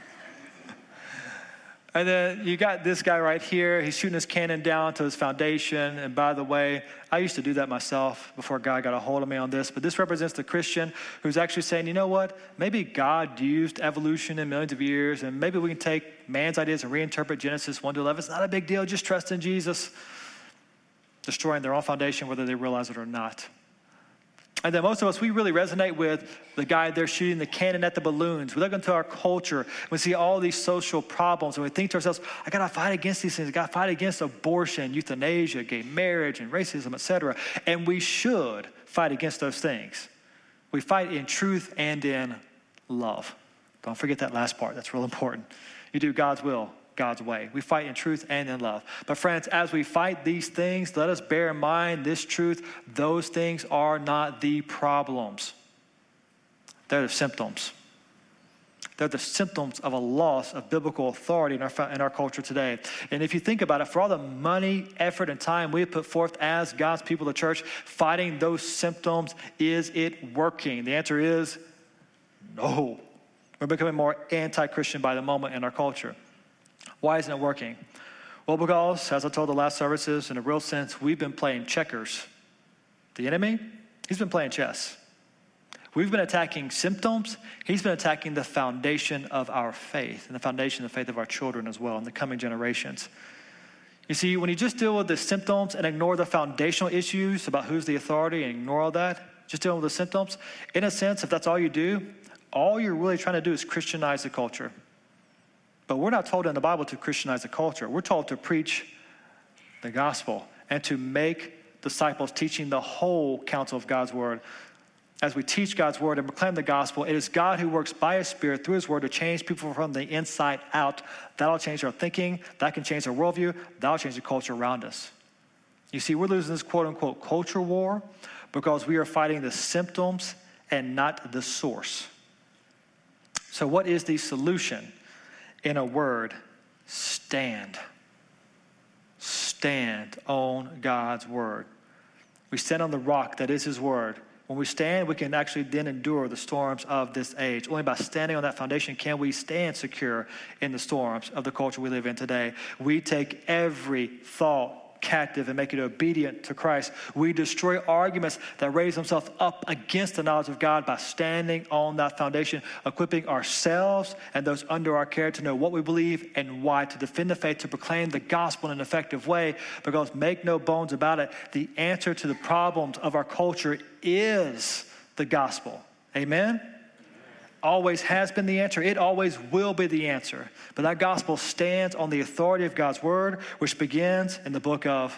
And then you got this guy right here. He's shooting his cannon down to his foundation. And by the way, I used to do that myself before God got a hold of me on this. But this represents the Christian who's actually saying, you know what? Maybe God used evolution in millions of years, and maybe we can take man's ideas and reinterpret Genesis one to eleven. It's not a big deal. Just trust in Jesus. Destroying their own foundation, whether they realize it or not. And then most of us, we really resonate with the guy there shooting the cannon at the balloons. We look into our culture, we see all these social problems, and we think to ourselves, I gotta fight against these things. I gotta fight against abortion, euthanasia, gay marriage, and racism, et cetera. And we should fight against those things. We fight in truth and in love. Don't forget that last part, that's real important. You do God's will, God's way. We fight in truth and in love. But friends, as we fight these things, let us bear in mind this truth. Those things are not the problems. They're the symptoms. They're the symptoms of a loss of biblical authority in our, in our culture today. And if you think about it, for all the money, effort, and time we have put forth as God's people, the church, fighting those symptoms, is it working? The answer is no. We're becoming more anti-Christian by the moment in our culture. Why isn't it working? Well, because, as I told the last services, in a real sense, we've been playing checkers. The enemy, he's been playing chess. We've been attacking symptoms. He's been attacking the foundation of our faith and the foundation of the faith of our children as well in the coming generations. You see, when you just deal with the symptoms and ignore the foundational issues about who's the authority and ignore all that, just dealing with the symptoms, in a sense, if that's all you do, all you're really trying to do is Christianize the culture. But we're not told in the Bible to Christianize the culture. We're told to preach the gospel and to make disciples, teaching the whole counsel of God's word. As we teach God's word and proclaim the gospel, it is God who works by his Spirit through his word to change people from the inside out. That'll change our thinking. That can change our worldview. That'll change the culture around us. You see, we're losing this quote-unquote culture war because we are fighting the symptoms and not the source. So what is the solution? In a word, stand. Stand on God's word. We stand on the rock that is his word. When we stand, we can actually then endure the storms of this age. Only by standing on that foundation can we stand secure in the storms of the culture we live in today. We take every thought captive and make it obedient to Christ. We destroy arguments that raise themselves up against the knowledge of God by standing on that foundation, equipping ourselves and those under our care to know what we believe and why, to defend the faith, to proclaim the gospel in an effective way, because make no bones about it, the answer to the problems of our culture is the gospel. Amen? Always has been the answer. It always will be the answer. But that gospel stands on the authority of God's word, which begins in the book of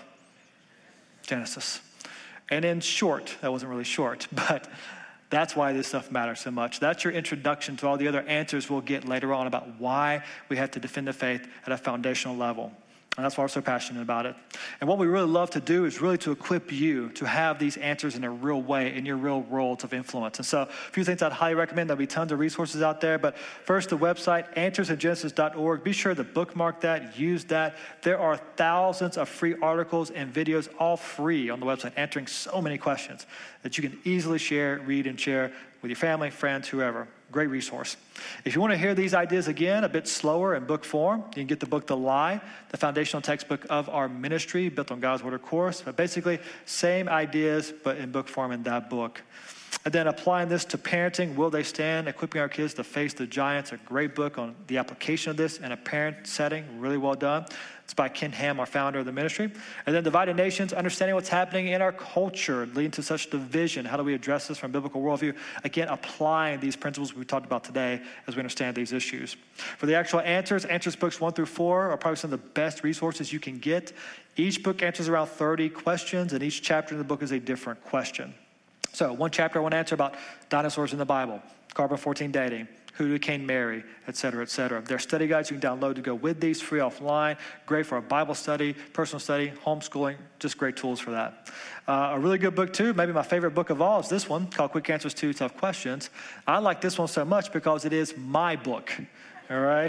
Genesis. And in short, that wasn't really short, but that's why this stuff matters so much. That's your introduction to all the other answers we'll get later on about why we have to defend the faith at a foundational level. And that's why we're so passionate about it. And what we really love to do is really to equip you to have these answers in a real way in your real worlds of influence. And so a few things I'd highly recommend. There'll be tons of resources out there. But first, the website, answers in genesis dot org. Be sure to bookmark that, use that. There are thousands of free articles and videos, all free on the website, answering so many questions that you can easily share, read, and share with your family, friends, whoever. Great resource. If you want to hear these ideas again, a bit slower in book form, you can get the book The Lie, the foundational textbook of our ministry, built on God's Word of course. But basically, same ideas, but in book form in that book. And then applying this to parenting, Will They Stand? Equipping Our Kids to Face the Giants, a great book on the application of this in a parent setting, really well done. It's by Ken Ham, our founder of the ministry. And then Divided Nations, understanding what's happening in our culture, leading to such division. How do we address this from a biblical worldview? Again, applying these principles we talked about today as we understand these issues. For the actual answers, answers books one through four are probably some of the best resources you can get. Each book answers around thirty questions, and each chapter in the book is a different question. So one chapter, one answer about dinosaurs in the Bible, carbon fourteen dating, who did Cain marry, et cetera, et cetera. There are study guides you can download to go with these, free offline, great for a Bible study, personal study, homeschooling, just great tools for that. Uh, a really good book too, maybe my favorite book of all is this one called Quick Answers to Tough Questions. I like this one so much because it is my book, all right?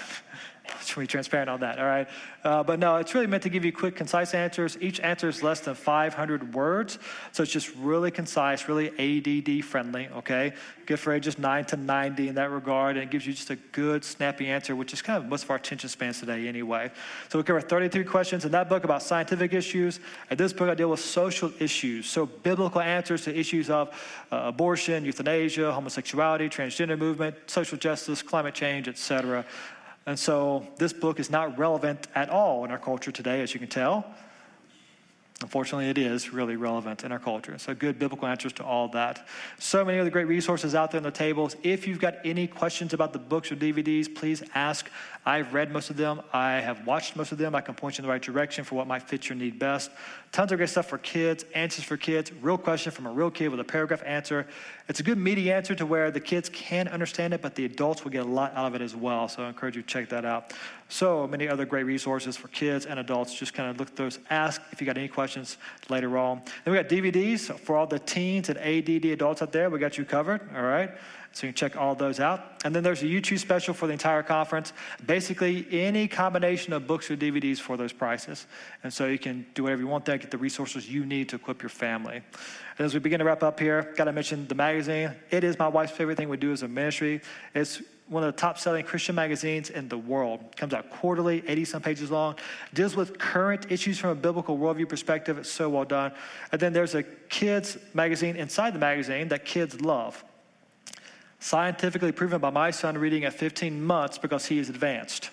Should be transparent on that, all right? Uh, but no, it's really meant to give you quick, concise answers. Each answer is less than five hundred words, so it's just really concise, really A D D friendly, okay? Good for ages nine to ninety in that regard, and it gives you just a good, snappy answer, which is kind of most of our attention spans today anyway. So we cover thirty-three questions in that book about scientific issues. In this book, I deal with social issues, so biblical answers to issues of uh, abortion, euthanasia, homosexuality, transgender movement, social justice, climate change, et cetera. And so this book is not relevant at all in our culture today, as you can tell. Unfortunately, it is really relevant in our culture. So good biblical answers to all that. So many other great resources out there on the tables. If you've got any questions about the books or D V Ds, please ask. I've read most of them. I have watched most of them. I can point you in the right direction for what might fit your need best. Tons of great stuff for kids, answers for kids, real question from a real kid with a paragraph answer. It's a good meaty answer to where the kids can understand it, but the adults will get a lot out of it as well. So I encourage you to check that out. So many other great resources for kids and adults. Just kind of look at those. Ask if you got any questions later on. Then we got D V Ds for all the teens and A D D adults out there. We got you covered, all right? So you can check all those out. And then there's a YouTube special for the entire conference. Basically, any combination of books or D V Ds for those prices. And so you can do whatever you want there, get the resources you need to equip your family. And as we begin to wrap up here, got to mention the magazine. It is my wife's favorite thing we do as a ministry. It's one of the top-selling Christian magazines in the world. It comes out quarterly, eighty-some pages long. Deals with current issues from a biblical worldview perspective. It's so well done. And then there's a kids magazine inside the magazine that kids love. Scientifically proven by my son reading at fifteen months because he is advanced.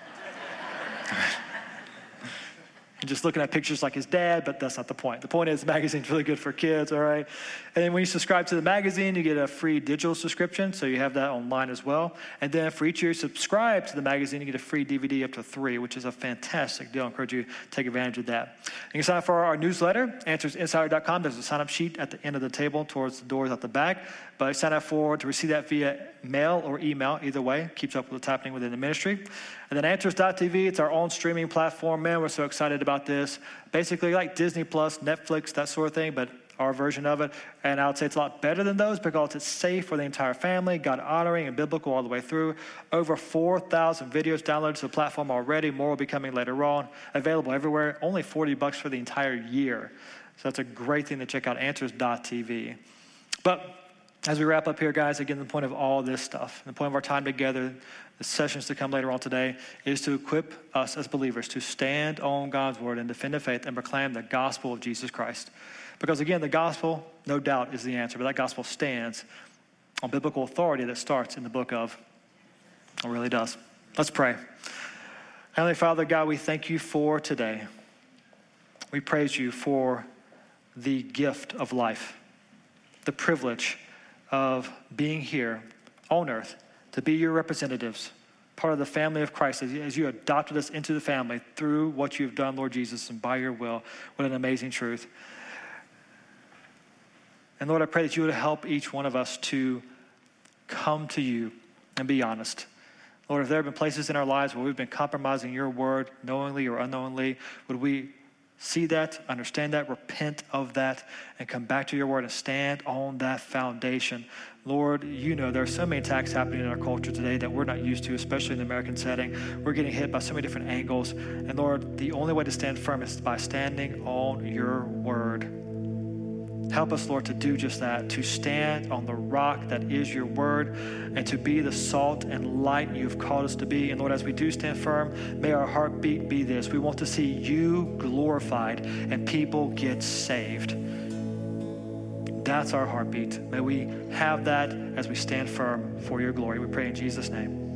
And just looking at pictures like his dad, but that's not the point. The point is the magazine's really good for kids, all right? And then when you subscribe to the magazine, you get a free digital subscription, so you have that online as well. And then for each year you subscribe to the magazine, you get a free D V D up to three, which is a fantastic deal. I encourage you to take advantage of that. You can sign up for our newsletter, answers insider dot com. There's a sign-up sheet at the end of the table towards the doors at the back. But sign up for to receive that via mail or email, either way. Keeps up with what's happening within the ministry. And then answers dot t v, it's our own streaming platform. Man, we're so excited about this. Basically like Disney Plus, Netflix, that sort of thing, but our version of it. And I would say it's a lot better than those because it's safe for the entire family, God-honoring and biblical all the way through. Over four thousand videos downloaded to the platform already. More will be coming later on. Available everywhere. Only forty bucks for the entire year. So that's a great thing to check out, answers dot t v. But as we wrap up here, guys, again, the point of all this stuff, the point of our time together, the sessions to come later on today, is to equip us as believers to stand on God's word and defend the faith and proclaim the gospel of Jesus Christ. Because again, the gospel, no doubt, is the answer, but that gospel stands on biblical authority that starts in the book of, it really does. Let's pray. Heavenly Father, God, we thank you for today. We praise you for the gift of life, the privilege of being here on earth to be your representatives, part of the family of Christ, as you adopted us into the family through what you've done, Lord Jesus, and by your will. What an amazing truth. And Lord, I pray that you would help each one of us to come to you and be honest. Lord, if there have been places in our lives where we've been compromising your word, knowingly or unknowingly, would we see that, understand that, repent of that, and come back to your word and stand on that foundation. Lord, you know there are so many attacks happening in our culture today that we're not used to, especially in the American setting. We're getting hit by so many different angles. And Lord, the only way to stand firm is by standing on your word. Help us, Lord, to do just that, to stand on the rock that is your word and to be the salt and light you've called us to be. And Lord, as we do stand firm, may our heartbeat be this. We want to see you glorified and people get saved. That's our heartbeat. May we have that as we stand firm for your glory. We pray in Jesus' name.